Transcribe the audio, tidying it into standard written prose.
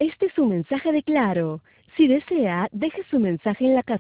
Este es un mensaje de Claro. Si desea, deje su mensaje en la